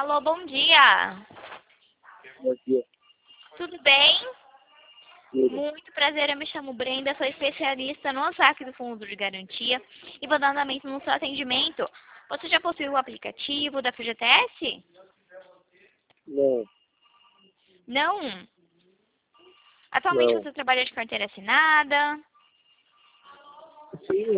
Alô, bom dia. Bom dia. Tudo bem? Tudo. Muito prazer, eu me chamo Brenda, sou especialista no saque do Fundo de Garantia e vou dar andamento no seu atendimento. Você já possui o aplicativo da FGTS? Não, Não? Atualmente não. você trabalha de carteira assinada? Sim,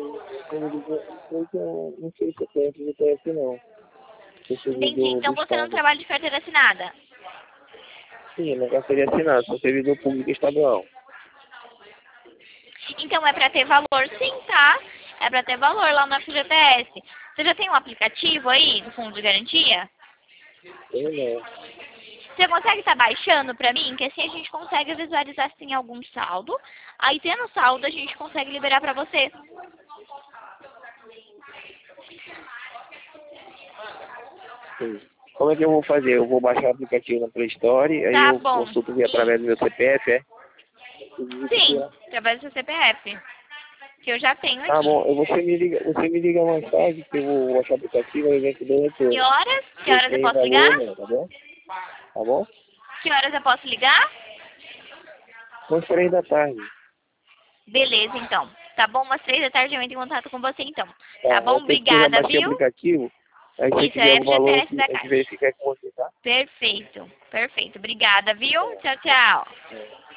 eu não sei se eu tenho FGTS, não. Eu sou Entendi. servidor Então do você não Estado. trabalha de carteira assinada? Sim, eu não gostaria de assinar, sou servidor público estadual. Então é para ter valor sim, tá? É para ter valor lá no FGTS. Você já tem um aplicativo aí do Fundo de Garantia? Eu não. Você consegue estar baixando para mim? Que assim a gente consegue visualizar se tem algum saldo. Aí tendo saldo a gente consegue liberar para você. Sim. Como é que eu vou fazer? Eu vou baixar o aplicativo na Play Store, aí Tá eu bom. consulto via através do meu CPF, é? Eu digito aqui, Sim, ó. através do seu CPF. Que eu já tenho Tá aqui. bom, você me liga mais tarde que eu vou baixar o aplicativo e ver que deu Que retorno. horas? Que Se horas eu tem posso valor ligar? ou não, tá bom? Tá bom? Que horas eu posso ligar? Umas 3 da tarde. Beleza, então. Tá bom? Umas 3 da tarde eu entro em contato com você, então. Tá, Tá bom? eu sei que eu já Obrigada, baixei o viu? aplicativo, aí se Isso, tiver é o valor, FGTS da a gente Caixa. verifica com você, tá? Perfeito. Perfeito. Obrigada, viu? Tchau, tchau. É.